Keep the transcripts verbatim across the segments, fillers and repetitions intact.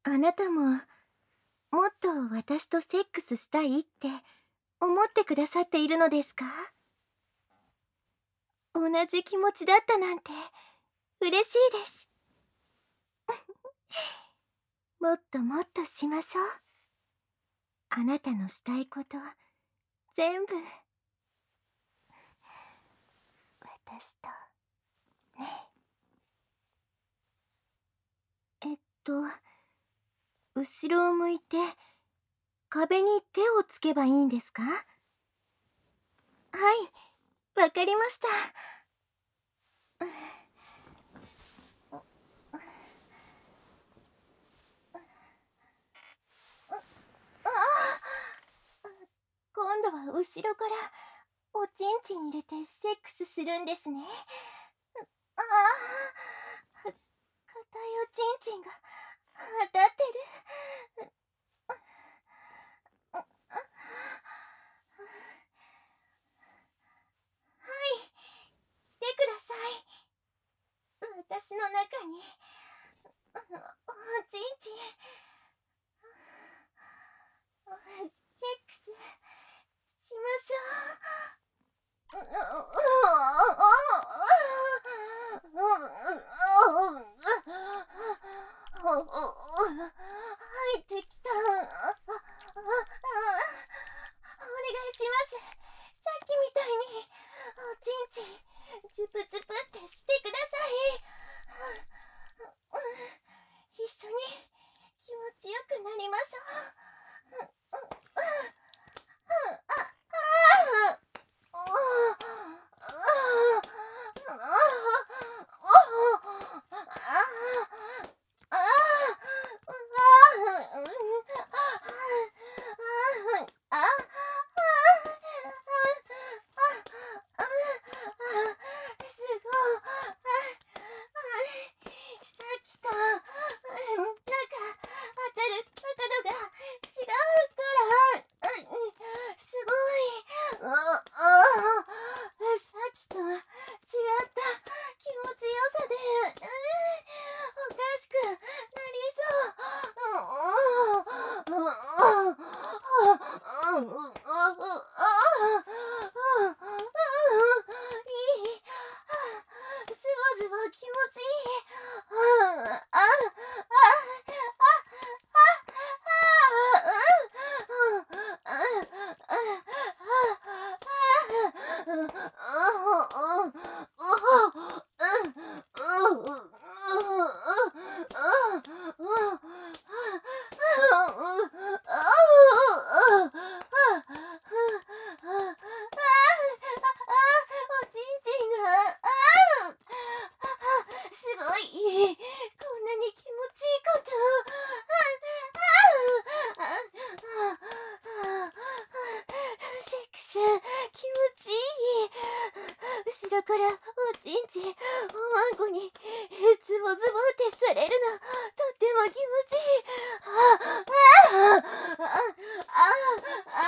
あなたも、もっと私とセックスしたいって思ってくださっているのですか？同じ気持ちだったなんて嬉しいです。もっともっとしましょう。あなたのしたいこと全部私とね。えっと後ろを向いて壁に手をつけばいいんですか？はい、わかりました。今度は後ろからおちんちん入れてセックスするんですね。ああ、硬いおちんちんが当たってる。はい、来てください。私の中におちんちんセックスしましょう。入ってきた。お願いします。さっきみたいにおちんちんズプズプってしてください。一緒に気持ちよくなりましょう。後ろからおちんちんおまんこにズボズボってされるのとっても気持ちいい。ああああああ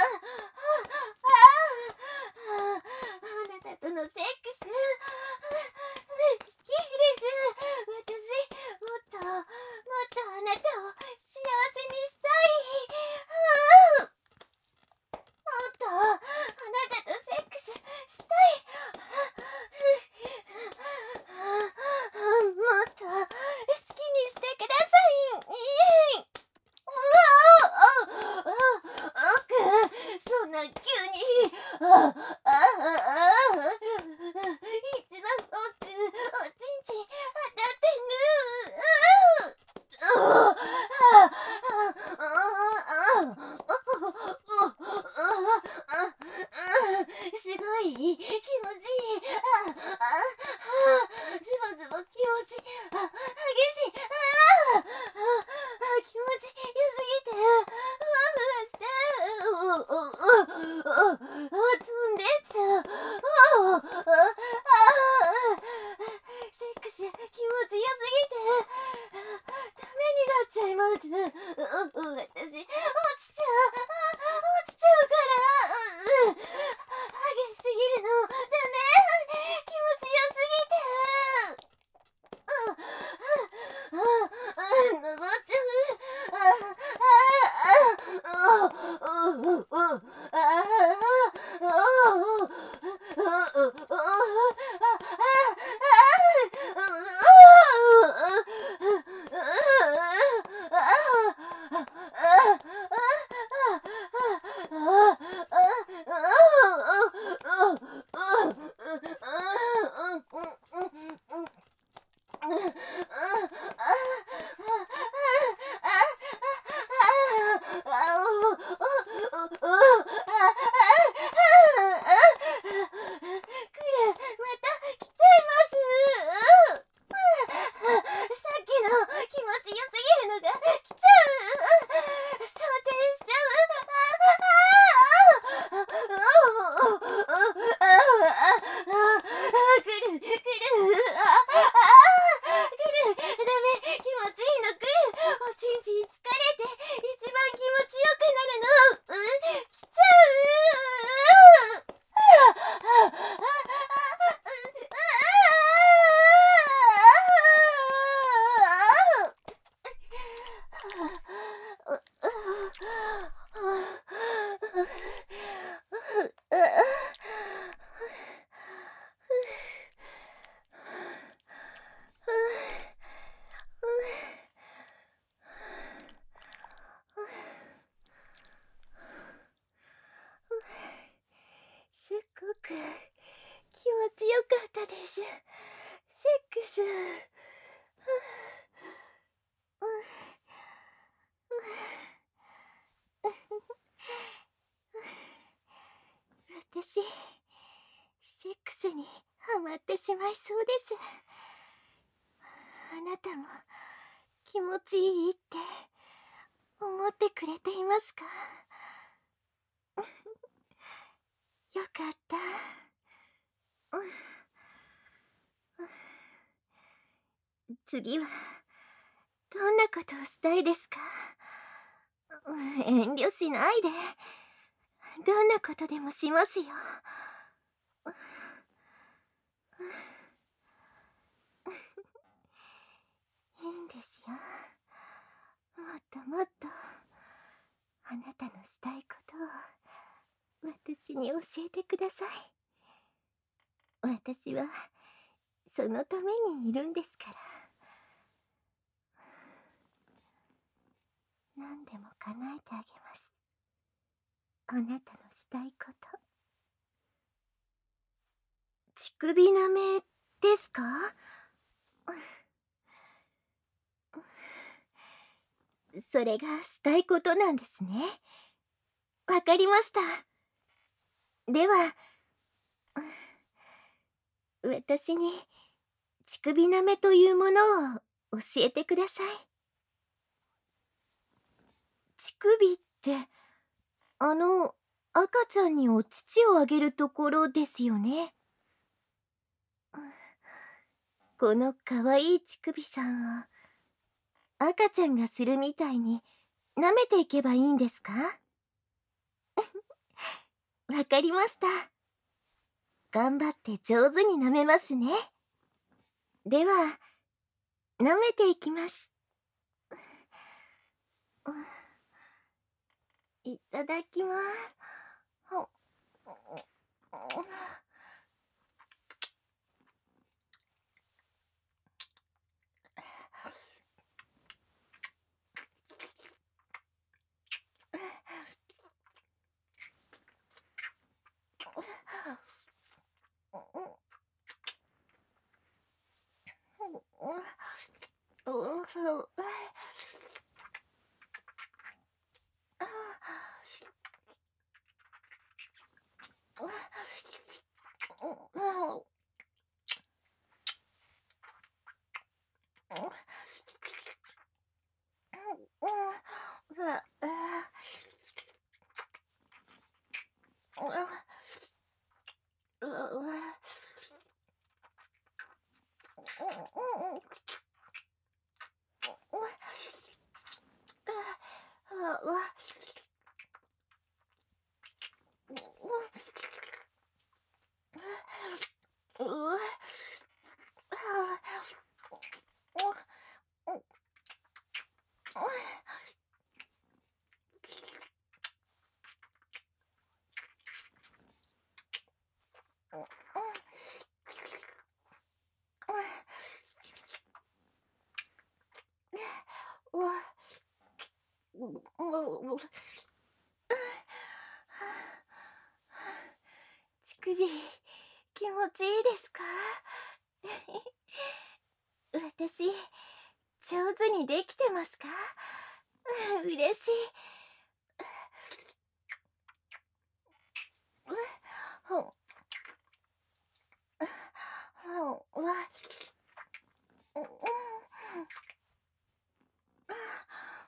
あなたとのセックス好きです。私もっともっとあなたを幸せにしたい。もっとあなたとセックスしたい。もっと好きにしてください。 のが来ちゃう。昇天しちゃう。ああああ来る来る。ああ来る。ダメ、気持ちいいの来る。おちんちん疲れて一番気持ちよくなるの。う来ちゃう。すっごく気持ちよかったです。セックス。私、セックスにハマってしまいそうです。あなたも気持ちいいって思ってくれていますか？よかった。次はどんなことをしたいですか？遠慮しないで。どんなことでもしますよ。いいんですよ。もっともっとあなたのしたいことを私に教えてください。私はそのためにいるんですから。何でも叶えてあげます。あなたのしたいこと。乳首舐めですか？それがしたいことなんですね。わかりました。では、私に乳首舐めというものを教えてください。乳首って、あの、赤ちゃんにお乳をあげるところですよね。このかわいい乳首さんを赤ちゃんがするみたいに舐めていけばいいんですか？わかりました。頑張って上手に舐めますね。では、舐めていきます。いただきます。乳首、気持ちいいですか？私、上手にできてますか？嬉しい。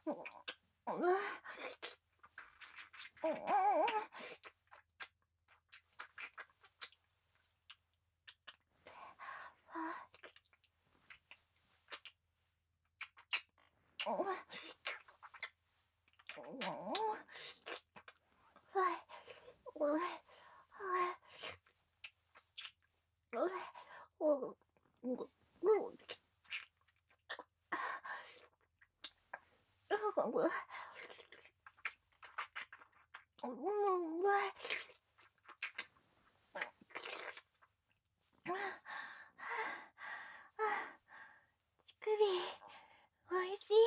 おいしい。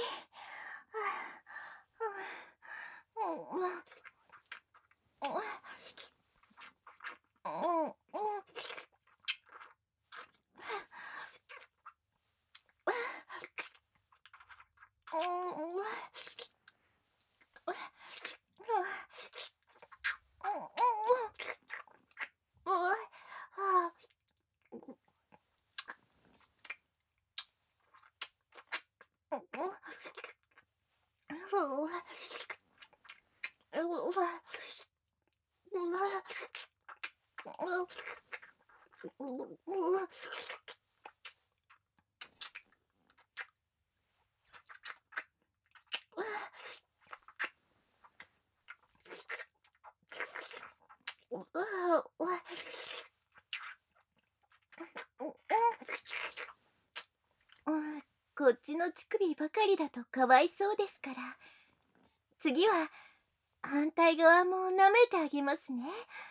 こっちの乳首ばかりだとかわいそうですから、次は反対側も舐めてあげますね。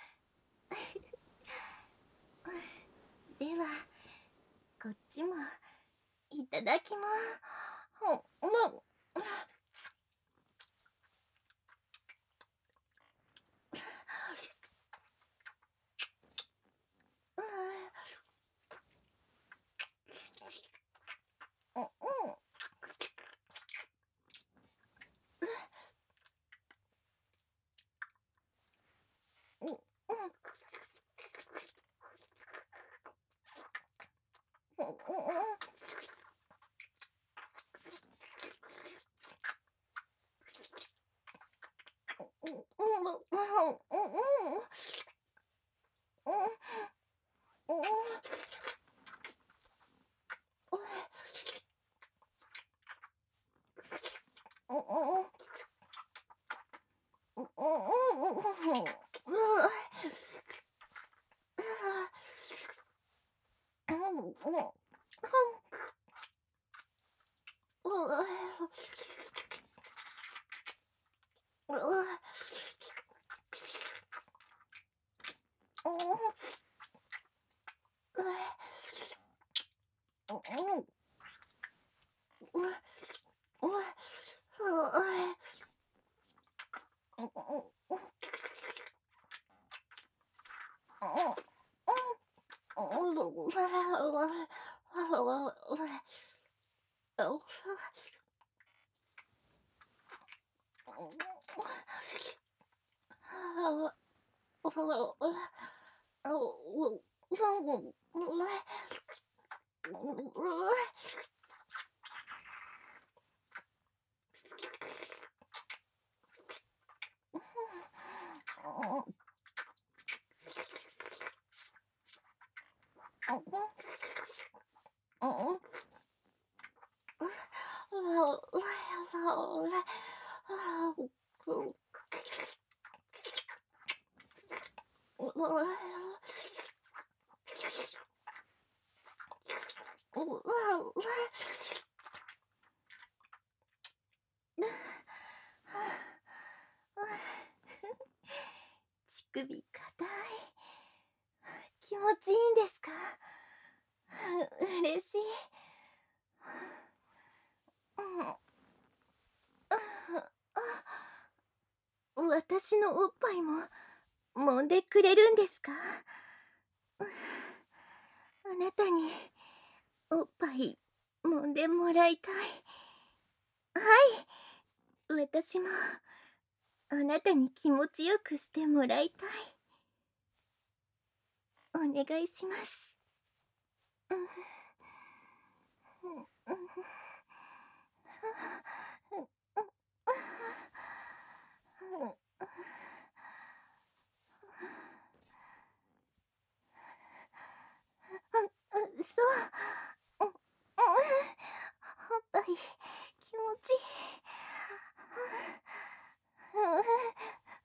ではこっちもいただきます。乳首硬い。気持ちいいんですか？嬉しい。私のおっぱいも揉んでくれるんですか？あなたにおっぱい揉んでもらいたい。はい、私もあなたに気持ちよくしてもらいたい。お願いします。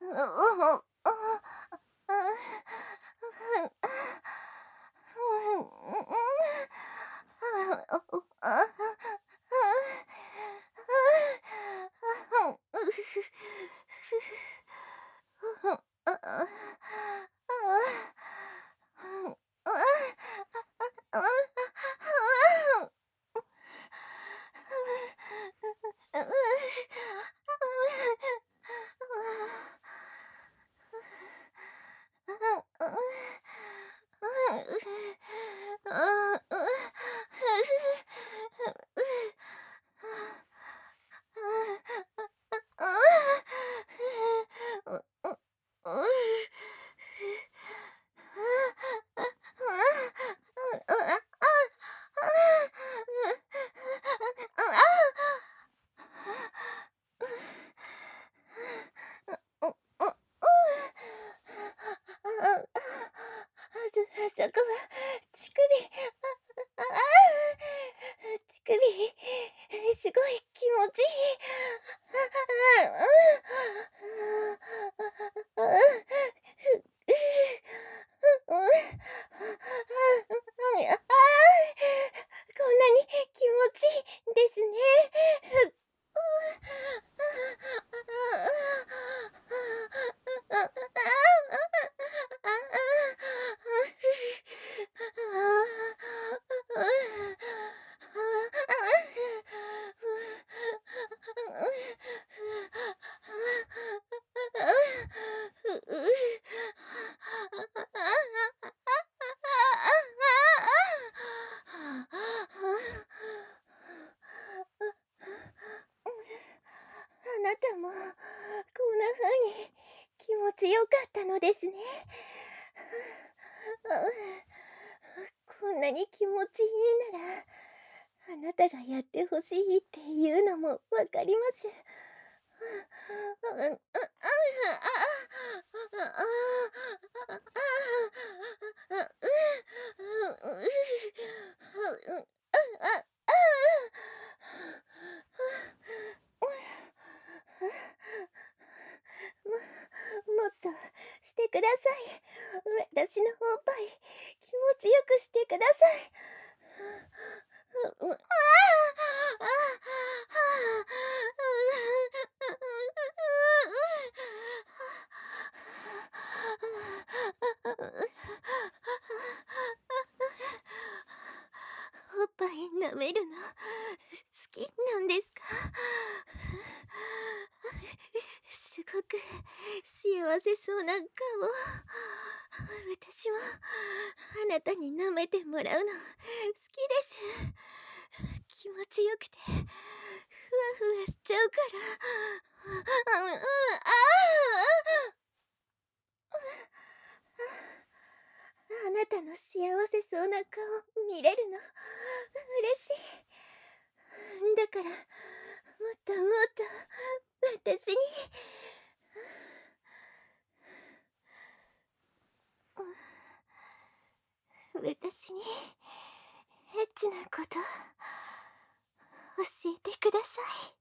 そこは乳首、ああ乳首、すごい気持ちいい。こんなに気持ちいいですね。あなたもこんな風に気持ちよかったのですね。こんなに気持ちいいなら、あなたがやってほしいっていうのもわかります。もっとしてください。私のおっぱい気持ちよくしてください。おっぱい舐めるの好きなんですか？すごく幸せそうな顔。私もあなたに舐めてもらうの好きです。気持ちよくてふわふわしちゃうから。うんうん、ああ、あなたの幸せそうな顔見れるの嬉しい。だからもっともっと私に。私にエッチなこと教えてください。